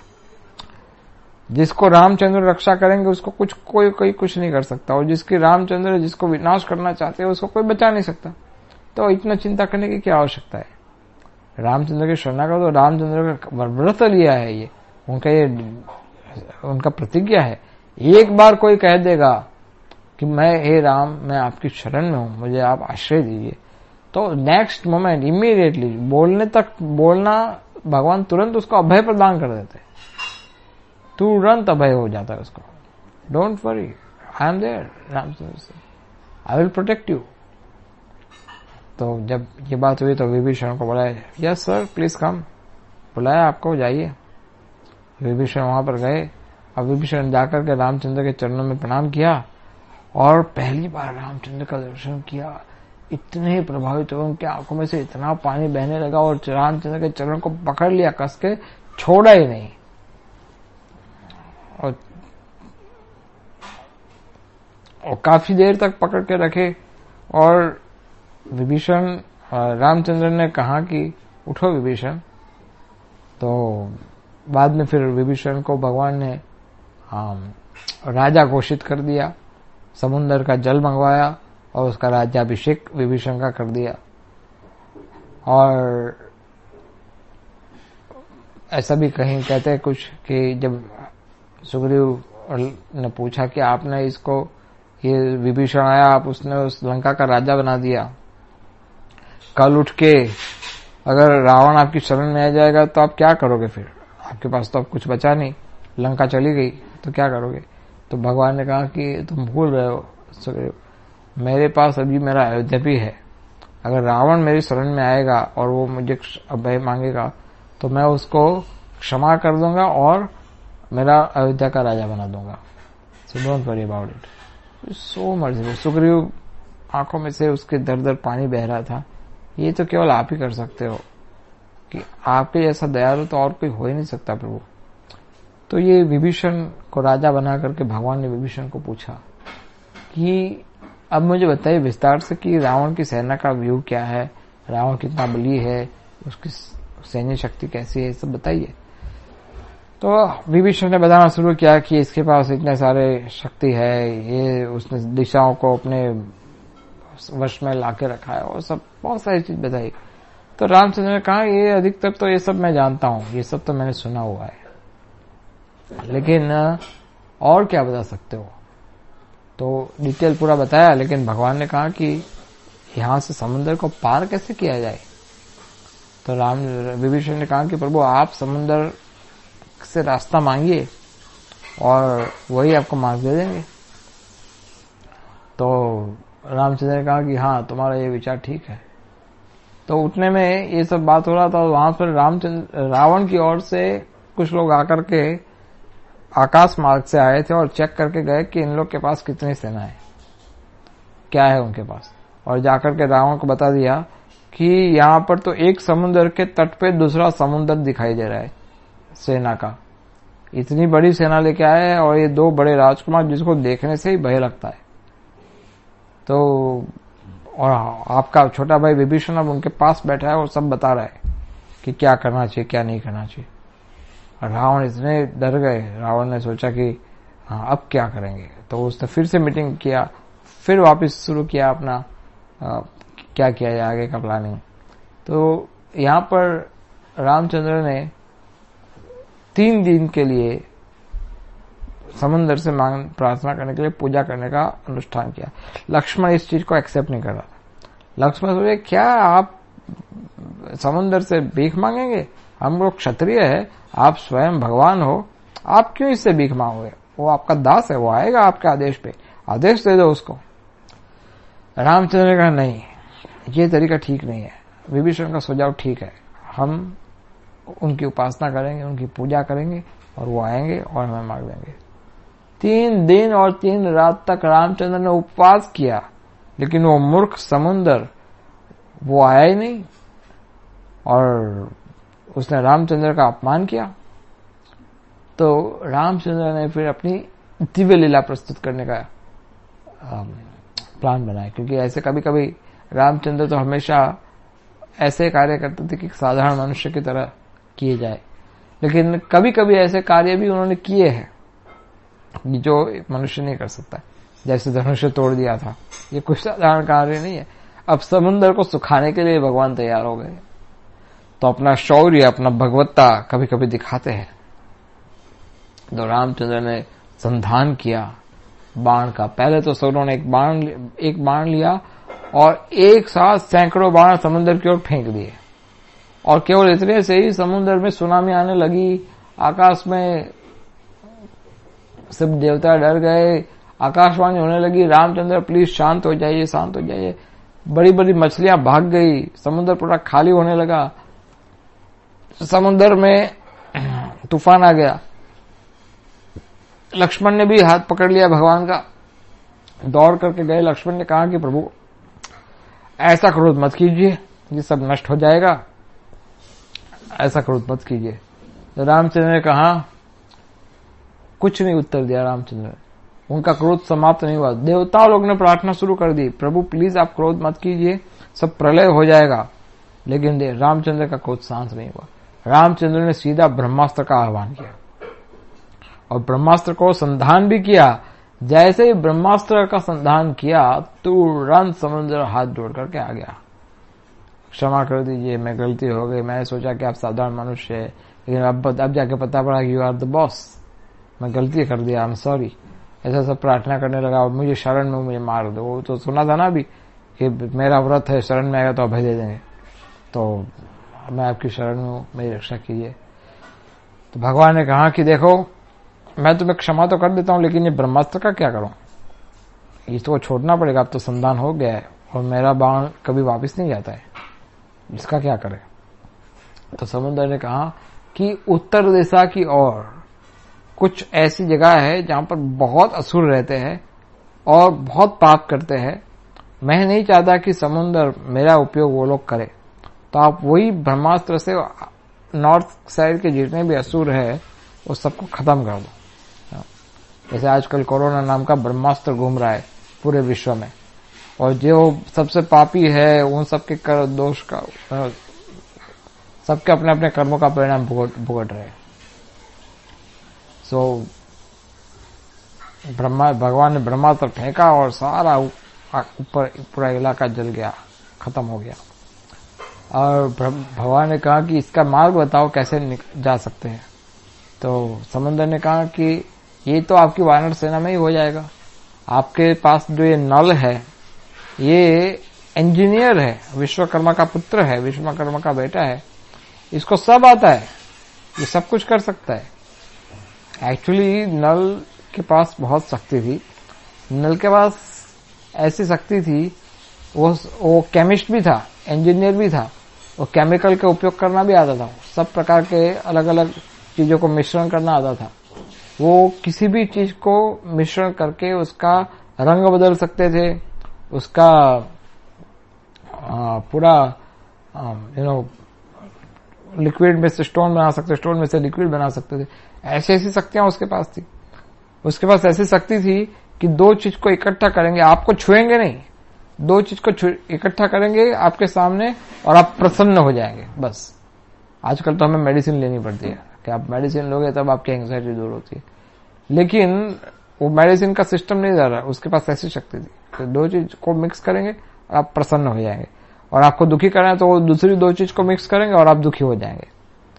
जिसको रामचंद्र रक्षा करेंगे उसको कुछ कोई कोई कुछ नहीं कर सकता, और जिसकी रामचंद्र जिसको विनाश करना चाहते हैं उसको कोई बचा नहीं सकता। तो इतना चिंता करने की क्या आवश्यकता है? रामचंद्र के शरणागत तो रामचंद्र का व्रत लिया है, ये उनका ये उनका प्रतिज्ञा है। एक बार कोई कह देगा कि मैं हे राम मैं आपकी शरण में हूं, मुझे आप आश्रय दीजिए, तो नेक्स्ट मोमेंट इमीडिएटली बोलने तक बोलना भगवान तुरंत उसको अभय प्रदान कर देते, तुरंत अभय हो जाता है उसको। Don't worry, I am there, Ramachandra से आई विल प्रोटेक्ट यू। तो जब ये बात हुई तो विभीषण को बुलाया, यस सर प्लीज कम, बुलाया आपको, जाइए। विभीषण वहां पर गए। अब विभीषण जाकर के रामचंद्र के चरणों में प्रणाम किया, और पहली बार रामचंद्र का दर्शन किया, इतने प्रभावित हुए, उनकी आंखों में से इतना पानी बहने लगा, और रामचंद्र के चरण को पकड़ लिया कस के, छोड़ा ही नहीं। और, और काफी देर तक पकड़ के रखे। और विभीषण रामचंद्र ने कहा कि उठो विभीषण। तो बाद में फिर विभीषण को भगवान ने राजा घोषित कर दिया, समुद्र का जल मंगवाया और उसका राज्याभिषेक विभीषण का कर दिया। और ऐसा भी कहीं कहते हैं कुछ कि जब सुग्रीव ने पूछा कि आपने इसको, ये विभीषण आया, आप उसने उस लंका का राजा बना दिया, कल उठ के अगर रावण आपकी शरण में आ जाएगा तो आप क्या करोगे? फिर आपके पास तो अब कुछ बचा नहीं, लंका चली गई तो क्या करोगे? तो भगवान ने कहा कि तुम भूल रहे हो सुग्रीव, मेरे पास अभी मेरा अयोध्या भी है। अगर रावण मेरी शरण में आएगा और वो मुझे अभय मांगेगा तो मैं उसको क्षमा कर दूंगा और मेरा अयोध्या का राजा बना दूंगा। So don't worry about it. So merciful. Sugriva आंखों में से उसके दर दर पानी बह रहा था। ये तो केवल आप ही कर सकते हो, कि आपके जैसा दयालु तो और कोई हो ही नहीं सकता प्रभु। तो ये विभीषण को राजा बना करके भगवान ने विभीषण को पूछा कि अब मुझे बताइए विस्तार से कि रावण की सेना का व्यू क्या है, रावण कितना बली है, उसकी सैन्य शक्ति कैसी है, सब बताइए। तो विभीषण ने बताना शुरू किया कि इसके पास इतने सारे शक्ति है, ये उसने दिशाओं को अपने वश में लाके रखा है, और सब बहुत सारी चीज बताई। तो रामचंद्र ने कहा ये अधिकतर तो ये सब मैं जानता हूं, ये सब तो मैंने सुना हुआ है, लेकिन और क्या बता सकते हो। तो डिटेल पूरा बताया, लेकिन भगवान ने कहा कि यहां से समुद्र को पार कैसे किया जाए। तो राम विभीषण ने कहा कि प्रभु आप समुद्र से रास्ता मांगिए और वही आपको मार्ग दे देंगे। तो रामचंद्र ने कहा कि हाँ तुम्हारा ये विचार ठीक है। तो उठने में ये सब बात हो रहा था, वहां पर रामचंद्र रावण की ओर से कुछ लोग आकर के आकाश मार्ग से आए थे और चेक करके गए कि इन लोग के पास कितनी सेना है, क्या है उनके पास, और जाकर के रावण को बता दिया कि यहाँ पर तो एक समुद्र के तट पे दूसरा समुद्र दिखाई दे रहा है सेना का। इतनी बड़ी सेना लेके आए हैं और ये दो बड़े राजकुमार जिसको देखने से ही भय लगता है। तो और आपका छोटा भाई विभीषण अब उनके पास बैठा है और सब बता रहा है कि क्या करना चाहिए क्या नहीं करना चाहिए। और रावण इतने डर गए, रावण ने सोचा कि हाँ अब क्या करेंगे। तो उसने फिर से मीटिंग किया, फिर वापस शुरू किया अपना आ, क्या किया जाए आगे का प्लानिंग। तो यहाँ पर रामचंद्र ने तीन दिन के लिए समुद्र से मांग प्रार्थना करने के लिए पूजा करने का अनुष्ठान किया। लक्ष्मण इस चीज को एक्सेप्ट नहीं कर रहा। लक्ष्मण सोचे क्या आप समुद्र से भीख मांगेंगे, हम लोग क्षत्रिय है, आप स्वयं भगवान हो, आप क्यों इससे भीख मांगोगे, वो आपका दास है, वो आएगा आपके आदेश पे, आदेश दे दो उसको। रामचंद्र ने कहा नहीं ये तरीका ठीक नहीं है। विभीषण का सुझाव ठीक है, हम उनकी उपासना करेंगे, उनकी पूजा करेंगे और वो आएंगे और हमें मार देंगे। तीन दिन और तीन रात तक रामचंद्र ने उपवास किया, लेकिन वो मूर्ख समुद्र वो आया ही नहीं और उसने रामचंद्र का अपमान किया। तो रामचंद्र ने फिर अपनी दिव्य लीला प्रस्तुत करने का प्लान बनाया, क्योंकि ऐसे कभी कभी रामचंद्र तो हमेशा ऐसे कार्य करते थे कि साधारण मनुष्य की तरह किए जाए, लेकिन कभी कभी ऐसे कार्य भी उन्होंने किए हैं जो मनुष्य नहीं कर सकता। जैसे धनुष्य तोड़ दिया था, ये कुछ साधारण कार्य नहीं है। अब समुद्र को सुखाने के लिए भगवान तैयार हो गए, तो अपना शौर्य अपना भगवत्ता कभी कभी दिखाते हैं। तो रामचंद्र ने संधान किया बाण का। पहले तो सब ने एक बाण एक बाण लिया और एक साथ सैकड़ों बाण समुद्र की ओर फेंक दिए, और केवल इतने से ही समुद्र में सुनामी आने लगी। आकाश में सब देवता डर गए, आकाशवाणी होने लगी, रामचंद्र प्लीज शांत हो जाइए शांत हो जाइए। बड़ी बड़ी मछलियां भाग गई, समुद्र पूरा खाली होने लगा, समुद्र में तूफान आ गया। लक्ष्मण ने भी हाथ पकड़ लिया भगवान का, दौड़ करके गए। लक्ष्मण ने कहा कि प्रभु ऐसा क्रोध मत कीजिए, ये सब नष्ट हो जाएगा, ऐसा क्रोध मत कीजिए। तो रामचंद्र ने कहा, कुछ नहीं उत्तर दिया रामचंद्र। उनका क्रोध समाप्त नहीं हुआ। देवताओं लोग ने प्रार्थना शुरू कर दी, प्रभु प्लीज आप क्रोध मत कीजिए, सब प्रलय हो जाएगा। लेकिन रामचंद्र का क्रोध शांत नहीं हुआ। रामचंद्र ने सीधा ब्रह्मास्त्र का आह्वान किया और ब्रह्मास्त्र को संधान भी किया। जैसे ही ब्रह्मास्त्र का संधान किया, तुरंत समुद्र हाथ जोड़ करके आ गया, क्षमा कर दीजिए, मैं गलती हो गई, मैंने सोचा कि आप साधारण मनुष्य है, लेकिन अब अब जाके पता पड़ा कि यू आर द बॉस, मैं गलती कर दिया, आई एम सॉरी। ऐसा सब प्रार्थना करने लगा, और मुझे शरण में मुझे मार दो। वो तो सुना था ना अभी कि मेरा व्रत है, शरण में आएगा तो अभय दे देंगे, तो मैं आपकी शरण में हूं, मेरी रक्षा कीजिए। तो भगवान ने कहा कि देखो मैं तुम्हें क्षमा तो कर देता हूं, लेकिन ये ब्रह्मास्त्र का क्या करूं, इसको छोड़ना पड़ेगा, अब तो संधान हो गया है और मेरा बाण कभी वापस नहीं जाता है, इसका क्या करें। तो समुद्र ने कहा कि उत्तर दिशा की ओर कुछ ऐसी जगह है जहां पर बहुत असुर रहते हैं और बहुत पाप करते हैं। मैं नहीं चाहता कि समुद्र मेरा उपयोग वो लोग करे, तो आप वही ब्रह्मास्त्र से नॉर्थ साइड के जितने भी असुर है वो सबको खत्म कर दो। जैसे आजकल कोरोना नाम का ब्रह्मास्त्र घूम रहा है पूरे विश्व में, और जो सबसे पापी है उन सबके कर दोष का, सबके अपने अपने कर्मों का परिणाम भुगत भुगत रहे। सो ब्रह्मा भगवान ने ब्रह्मास्त्र फेंका और सारा ऊपर पूरा इलाका जल गया, खत्म हो गया। और भगवान ने कहा कि इसका मार्ग बताओ कैसे जा सकते हैं। तो समुद्र ने कहा कि ये तो आपकी वानर सेना में ही हो जाएगा। आपके पास जो ये नल है ये इंजीनियर है, विश्वकर्मा का पुत्र है, विश्वकर्मा का बेटा है, इसको सब आता है, ये सब कुछ कर सकता है। एक्चुअली नल के पास बहुत शक्ति थी। नल के पास ऐसी शक्ति थी, वो वो केमिस्ट भी था, इंजीनियर भी था, वो केमिकल का उपयोग करना भी आता था, सब प्रकार के अलग अलग चीजों को मिश्रण करना आता था। वो किसी भी चीज को मिश्रण करके उसका रंग बदल सकते थे, उसका आ, पूरा यू नो लिक्विड में से स्टोन बना सकते, स्टोन में से लिक्विड बना सकते थे। ऐसी ऐसी शक्तियां उसके पास थी। उसके पास ऐसी शक्ति थी कि दो चीज को इकट्ठा करेंगे, आपको छुएंगे नहीं, दो चीज को इकट्ठा करेंगे आपके सामने और आप प्रसन्न हो जाएंगे। बस आजकल तो हमें मेडिसिन लेनी पड़ती है कि आप मेडिसिन लोगे तब आपकी एंग्जाइटी दूर होती है, लेकिन वो मेडिसिन का सिस्टम नहीं जा रहा, उसके पास ऐसी शक्ति थी। तो दो चीज को मिक्स करेंगे और आप प्रसन्न हो जाएंगे, और आपको दुखी करना है तो वो दूसरी दो चीज को मिक्स करेंगे और आप दुखी हो जाएंगे।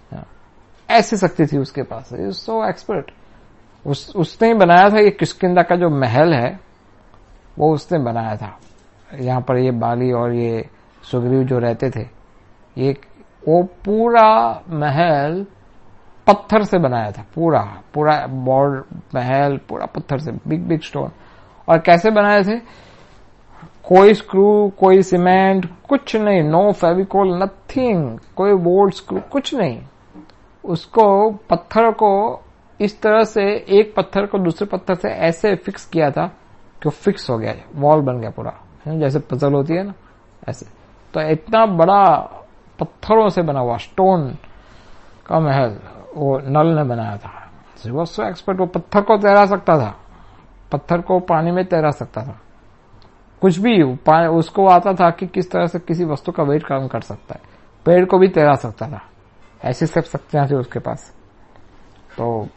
ऐसी शक्ति थी उसके पास, सो एक्सपर्ट। उस उसने ही बनाया था ये किष्किंधा का जो महल है, वो उसने बनाया था। यहाँ पर ये बाली और ये सुग्रीव जो रहते थे, ये वो पूरा महल पत्थर से बनाया था, पूरा पूरा बोर्ड महल पूरा पत्थर से, बिग बिग स्टोन। और कैसे बनाए थे? कोई स्क्रू, कोई सीमेंट, कुछ नहीं, नो फेविकोल, नथिंग, कोई बोल्ट स्क्रू, कुछ नहीं। उसको पत्थर को इस तरह से, एक पत्थर को दूसरे पत्थर से ऐसे फिक्स किया था कि वो फिक्स हो गया, वॉल बन गया पूरा, जैसे पजल होती है ना, ऐसे। तो इतना बड़ा पत्थरों से बना हुआ स्टोन का महल वो नल ने बनाया था। वो सो एक्सपर्ट, वो पत्थर को तैरा सकता था, पत्थर को पानी में तैरा सकता था, कुछ भी उसको आता था कि किस तरह से किसी वस्तु का वेट कम कर सकता है, पेड़ को भी तैरा सकता था। ऐसी सब शक्तियां थी उसके पास। तो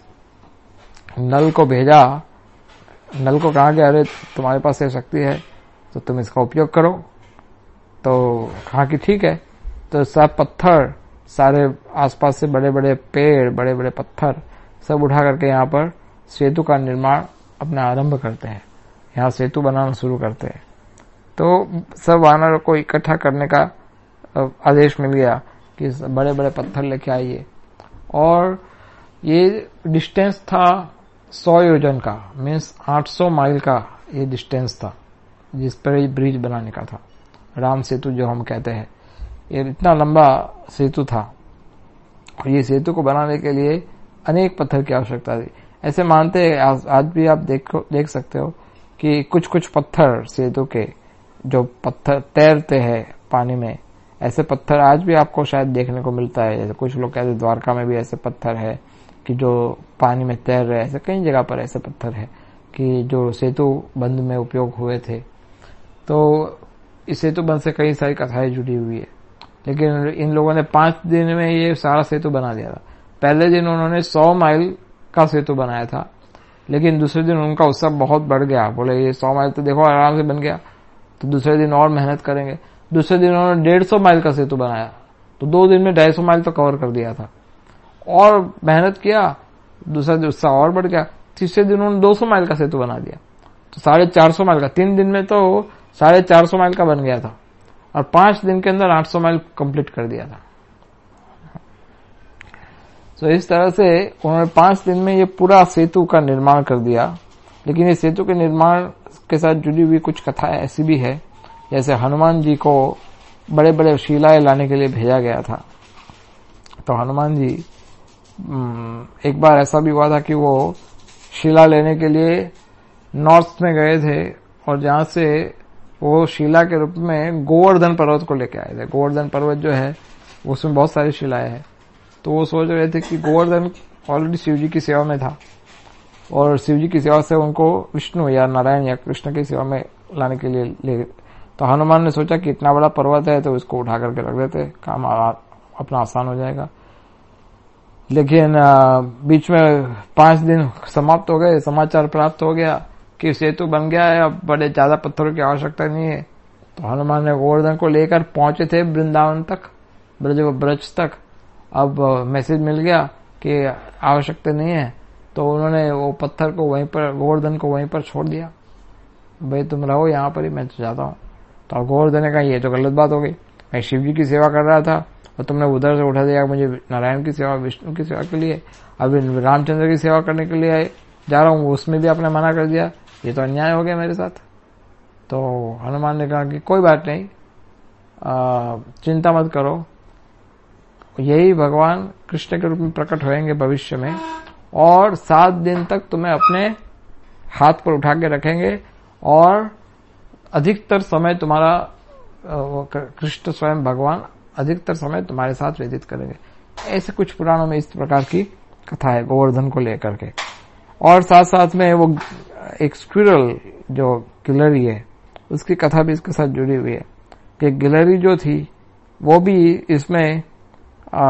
नल को भेजा, नल को कहा कि अरे तुम्हारे पास ये शक्ति है तो तुम इसका उपयोग करो। तो कहा कि ठीक है। तो सब पत्थर, सारे आसपास से बड़े बड़े पेड़, बड़े बड़े पत्थर सब उठा करके यहाँ पर सेतु का निर्माण अपना आरंभ करते हैं, यहाँ सेतु बनाना शुरू करते हैं। तो सब वानरों को इकट्ठा करने का आदेश मिल गया कि बड़े बड़े पत्थर लेके आइए। और ये डिस्टेंस था सौ योजन का, मीन्स आठ सौ माइल का ये डिस्टेंस था जिस पर ये ब्रिज बनाने का था, राम सेतु जो हम कहते हैं। ये इतना लंबा सेतु था और ये सेतु को बनाने के लिए अनेक पत्थर की आवश्यकता थी। ऐसे मानते हैं, आज, आज भी आप देखो देख सकते हो कि कुछ कुछ पत्थर सेतु के जो पत्थर तैरते हैं पानी में, ऐसे पत्थर आज भी आपको शायद देखने को मिलता है। जैसे कुछ लोग कहते हैं द्वारका में भी ऐसे पत्थर है कि जो पानी में तैर रहे, ऐसे कई जगह पर ऐसे पत्थर है कि जो सेतु बंध में उपयोग हुए थे। तो इस सेतु बंध से कई सारी कथाएं जुड़ी हुई है, लेकिन इन लोगों ने पांच दिन में ये सारा सेतु बना दिया था। पहले दिन उन्होंने सौ माइल का सेतु बनाया था, लेकिन दूसरे दिन उनका उत्साह बहुत बढ़ गया, बोले ये सौ माइल तो देखो आराम से बन गया, तो दूसरे दिन और मेहनत करेंगे। दूसरे दिन उन्होंने डेढ़ सौ माइल का सेतु बनाया, तो दो दिन में ढाई सौ माइल तो कवर कर दिया था। और मेहनत किया, दूसरा दिन उत्साह और बढ़ गया, तीसरे दिन उन्होंने दो सौ माइल का सेतु बना दिया, तो साढ़े चार सौ माइल का, तीन दिन में तो साढ़े चार सौ माइल का बन गया था, और पांच दिन के अंदर आठ सौ माइल कंप्लीट कर दिया था। तो इस तरह से उन्होंने पांच दिन में ये पूरा सेतु का निर्माण कर दिया। लेकिन ये सेतु के निर्माण के साथ जुड़ी हुई कुछ कथाएं ऐसी भी है, जैसे हनुमान जी को बड़े बड़े शिलाएं लाने के लिए भेजा गया था। तो हनुमान जी एक बार ऐसा भी हुआ था कि वो शिला लेने के लिए नॉर्थ में गए थे और जहां से वो शिला के रूप में गोवर्धन पर्वत को लेके आए थे। गोवर्धन पर्वत जो है उसमें बहुत सारी शिलाएं हैं, तो वो सोच रहे थे कि गोवर्धन ऑलरेडी शिव जी की सेवा में था और शिव जी की सेवा से उनको विष्णु या नारायण या कृष्ण की सेवा में लाने के लिए ले। तो हनुमान ने सोचा कि इतना बड़ा पर्वत है तो इसको उठा करके रख देते, काम अपना आसान हो जाएगा। लेकिन बीच में पांच दिन समाप्त हो गए, समाचार प्राप्त हो गया कि सेतु बन गया है, अब बड़े ज्यादा पत्थरों की आवश्यकता नहीं है। तो हनुमान ने गोवर्धन को लेकर पहुंचे थे वृंदावन तक, ब्रज ब्रज तक। अब मैसेज मिल गया कि आवश्यकता नहीं है, तो उन्होंने वो पत्थर को वहीं पर, गोवर्धन को वहीं पर छोड़ दिया। भाई तुम रहो यहाँ पर ही, मैं तो जाता हूँ। तो गोवर्धन ने कहा ये तो गलत बात हो गई, मैं शिव जी की सेवा कर रहा था और तुमने उधर से उठा दिया मुझे नारायण की सेवा, विष्णु की सेवा के लिए, अब रामचंद्र की सेवा करने के लिए जा रहा हूँ, उसमें भी आपने मना कर दिया, ये तो अन्याय हो गया मेरे साथ। तो हनुमान ने कहा कि कोई बात नहीं, आ, चिंता मत करो, यही भगवान कृष्ण के रूप में प्रकट होंगे भविष्य में और सात दिन तक तुम्हें अपने हाथ पर उठा के रखेंगे और अधिकतर समय तुम्हारा कृष्ण स्वयं भगवान अधिकतर समय तुम्हारे साथ व्यतीत करेंगे। ऐसे कुछ पुराणों में इस प्रकार की कथा है गोवर्धन को लेकर के। और साथ साथ में वो एक स्क्विरल जो गिलहरी है उसकी कथा भी इसके साथ जुड़ी हुई है कि गिलहरी जो थी वो भी इसमें आ,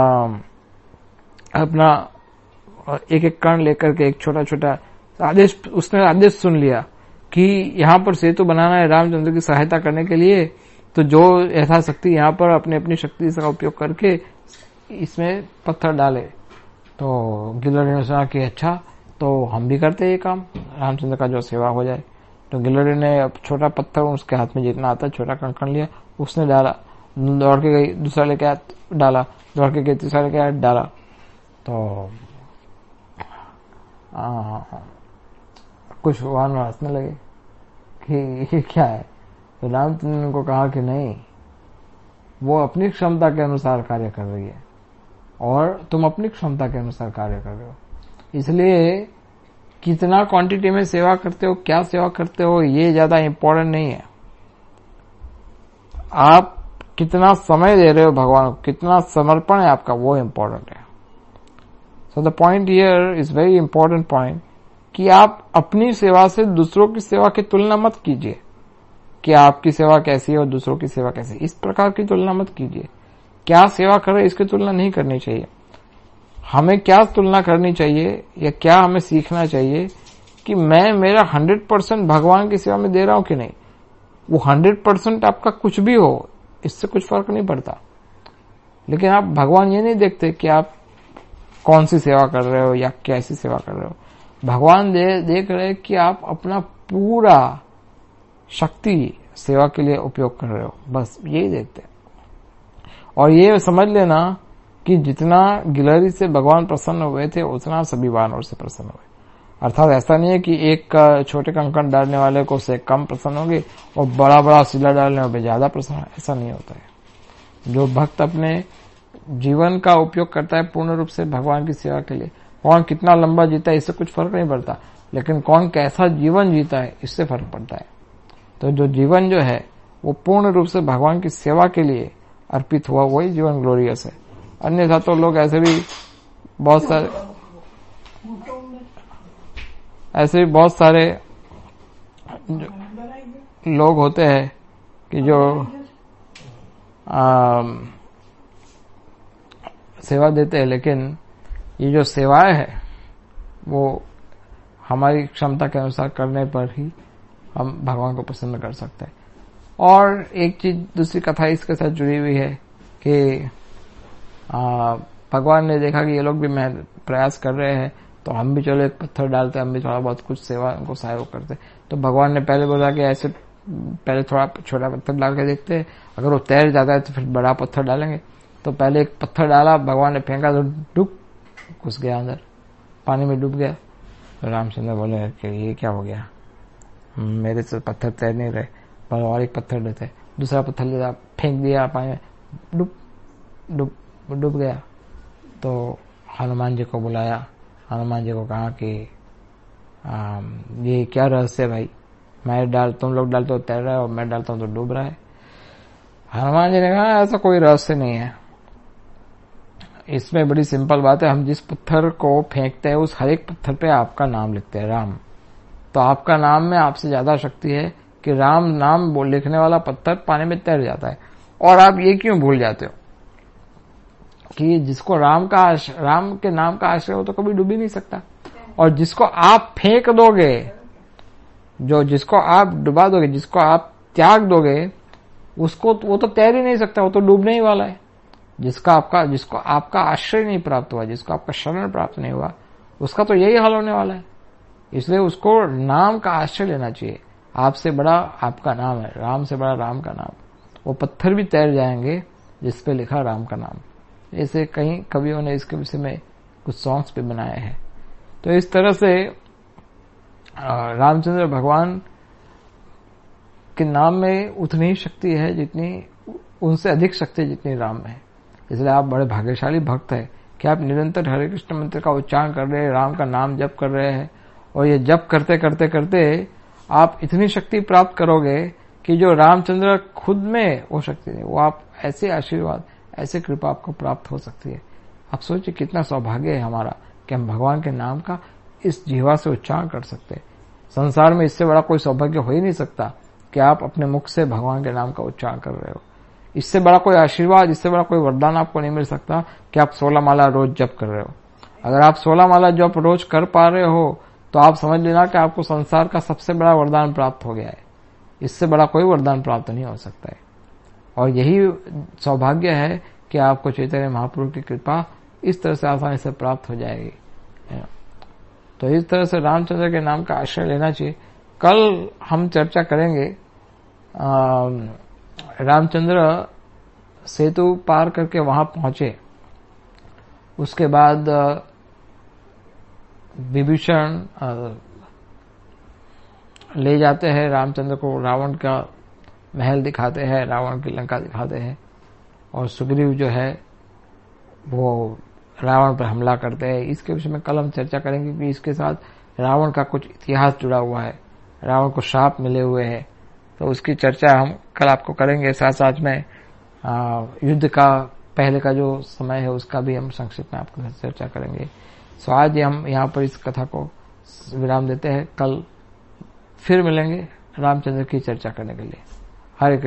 अपना एक एक कण लेकर के एक छोटा छोटा आदेश, उसने आदेश सुन लिया कि यहाँ पर सेतु बनाना है रामचंद्र की सहायता करने के लिए, तो जो यथाशक्ति यहाँ पर अपनी अपनी शक्ति का उपयोग करके इसमें पत्थर डाले। तो गिलहरी ने सुना कि अच्छा तो हम भी करते हैं ये काम, रामचंद्र का जो सेवा हो जाए। तो गिलहरी ने छोटा पत्थर उसके हाथ में जितना आता छोटा कंकड़ लिया, उसने डाला, दौड़ के गई, दूसरा लेके डाला, दौड़ के गई, तीसरा लेके डाला। तो आ, कुछ भगवान हंसने लगे कि ये क्या है। तो रामचंद्र को कहा कि नहीं, वो अपनी क्षमता के अनुसार कार्य कर रही है और तुम अपनी क्षमता के अनुसार कार्य कर रहे हो, इसलिए कितना क्वांटिटी में सेवा करते हो, क्या सेवा करते हो, ये ज्यादा इंपॉर्टेंट नहीं है। आप कितना समय दे रहे हो भगवान को, कितना समर्पण है आपका, वो इंपॉर्टेंट है। So the point here is very important point कि आप अपनी सेवा से दूसरों की सेवा की तुलना मत कीजिए कि आपकी सेवा कैसी है और दूसरों की सेवा कैसी है, इस प्रकार की तुलना मत कीजिए। क्या सेवा कर रहे इसकी तुलना नहीं करनी चाहिए। हमें क्या तुलना करनी चाहिए या क्या हमें सीखना चाहिए कि मैं मेरा हंड्रेड परसेंट भगवान की सेवा में दे रहा हूं कि नहीं। वो हंड्रेड परसेंट आपका कुछ भी हो, इससे कुछ फर्क नहीं पड़ता, लेकिन आप भगवान ये नहीं देखते कि आप कौन सी सेवा कर रहे हो या कैसी सेवा कर रहे हो। भगवान दे, देख रहे कि आप अपना पूरा शक्ति सेवा के लिए उपयोग कर रहे हो, बस यही देखते। और ये समझ लेना कि जितना गिलहरी से भगवान प्रसन्न हुए थे उतना सभी वानरों से प्रसन्न हुए। अर्थात ऐसा नहीं है कि एक छोटे कंकड़ डालने वाले को से कम प्रसन्न होंगे और बड़ा बड़ा शिला डालने वाले ज्यादा प्रसन्न, ऐसा नहीं होता है। जो भक्त अपने जीवन का उपयोग करता है पूर्ण रूप से भगवान की सेवा के लिए, कौन कितना लंबा जीता है इससे कुछ फर्क नहीं पड़ता, लेकिन कौन कैसा जीवन जीता है इससे फर्क पड़ता है। तो जो जीवन जो है वो पूर्ण रूप से भगवान की सेवा के लिए अर्पित हुआ, वही जीवन ग्लोरियस है। अन्यथा तो लोग ऐसे भी बहुत सारे ऐसे भी बहुत सारे लोग होते हैं कि जो आ, सेवा देते हैं, लेकिन ये जो सेवाएं है वो हमारी क्षमता के अनुसार करने पर ही हम भगवान को प्रसन्न कर सकते हैं। और एक चीज दूसरी कथा इसके साथ जुड़ी हुई है कि भगवान ने देखा कि ये लोग भी मेहनत प्रयास कर रहे हैं, तो हम भी चलो एक पत्थर डालते, हम भी थोड़ा बहुत कुछ सेवा उनको सहयोग करते। तो भगवान ने पहले बोला कि ऐसे पहले थोड़ा छोटा पत्थर डाल के देखते हैं, अगर वो तैर जाता है तो फिर बड़ा पत्थर डालेंगे। तो पहले एक पत्थर डाला, भगवान ने फेंका तो डूब घुस गया अंदर, पानी में डूब गया। तो रामचंद्र बोले कि ये क्या हो गया, मेरे से पत्थर तैर नहीं रहे, पर और एक पत्थर देते। दूसरा पत्थर लिया, फेंक दिया पानी में, डूब डूब डूब गया। तो हनुमान जी को बुलाया, हनुमान जी को कहा कि आ, ये क्या रहस्य है भाई, मैं डाल तुम लोग डालते हो तैर रहा है और मैं डालता हूं तो डूब रहा है। हनुमान जी ने कहा ऐसा कोई रहस्य नहीं है, इसमें बड़ी सिंपल बात है, हम जिस पत्थर को फेंकते हैं उस हर एक पत्थर पे आपका नाम लिखते हैं राम, तो आपका नाम में आपसे ज्यादा शक्ति है कि राम नाम बोल लिखने वाला पत्थर पानी में तैर जाता है। और आप ये क्यों भूल जाते हो कि जिसको राम का राम के नाम का आश्रय हो तो कभी डूब ही नहीं सकता, और जिसको आप फेंक दोगे, जो जिसको आप डुबा दोगे, जिसको आप त्याग दोगे, उसको वो तो तैर ही नहीं सकता, वो तो डूबने ही वाला है। जिसका आपका जिसको आपका आश्रय नहीं प्राप्त हुआ, जिसको आपका शरण प्राप्त नहीं हुआ, उसका तो यही हाल होने वाला है। इसलिए उसको नाम का आश्रय लेना चाहिए। आपसे बड़ा आपका नाम है, राम से बड़ा राम का नाम। वो पत्थर भी तैर जाएंगे जिस पे लिखा राम का नाम। ऐसे कई कवियों ने इसके विषय में कुछ सॉन्ग्स भी बनाए हैं। तो इस तरह से रामचंद्र भगवान के नाम में उतनी ही शक्ति है जितनी, उनसे अधिक शक्ति जितनी राम में है। इसलिए आप बड़े भाग्यशाली भक्त हैं कि आप निरंतर हरे कृष्ण मंत्र का उच्चारण कर रहे हैं, राम का नाम जप कर रहे हैं, और ये जप करते करते करते आप इतनी शक्ति प्राप्त करोगे कि जो रामचंद्र खुद में वो शक्ति नहीं, वो आप ऐसे आशीर्वाद, ऐसे कृपा आपको प्राप्त हो सकती है। आप सोचिए कितना सौभाग्य है हमारा कि हम भगवान के नाम का इस जीवा से उच्चारण कर सकते हैं। संसार में इससे बड़ा कोई सौभाग्य हो ही नहीं सकता कि आप अपने मुख से भगवान के नाम का उच्चारण कर रहे हो। इससे बड़ा कोई आशीर्वाद, इससे बड़ा कोई वरदान आपको नहीं मिल सकता कि आप सोलह माला रोज जप कर रहे हो। अगर आप सोलह माला जप रोज कर पा रहे हो तो आप समझ लेना कि आपको संसार का सबसे बड़ा वरदान प्राप्त हो गया है। इससे बड़ा कोई वरदान प्राप्त नहीं हो सकता है। और यही सौभाग्य है कि आपको चैतन्य महाप्रभु की कृपा इस तरह से आसानी से प्राप्त हो जाएगी। तो इस तरह से रामचंद्र के नाम का आश्रय लेना चाहिए। कल हम चर्चा करेंगे, रामचंद्र सेतु पार करके वहां पहुंचे, उसके बाद विभीषण ले जाते हैं रामचंद्र को, रावण का महल दिखाते हैं, रावण की लंका दिखाते हैं, और सुग्रीव जो है वो रावण पर हमला करते हैं। इसके विषय में कल हम चर्चा करेंगे कि इसके साथ रावण का कुछ इतिहास जुड़ा हुआ है, रावण को शाप मिले हुए हैं, तो उसकी चर्चा हम कल आपको करेंगे। साथ साथ में आ, युद्ध का पहले का जो समय है उसका भी हम संक्षिप्त में आपके साथ चर्चा करेंगे। सो आज हम यहाँ पर इस कथा को विराम देते हैं, कल फिर मिलेंगे रामचंद्र की चर्चा करने के लिए। हरे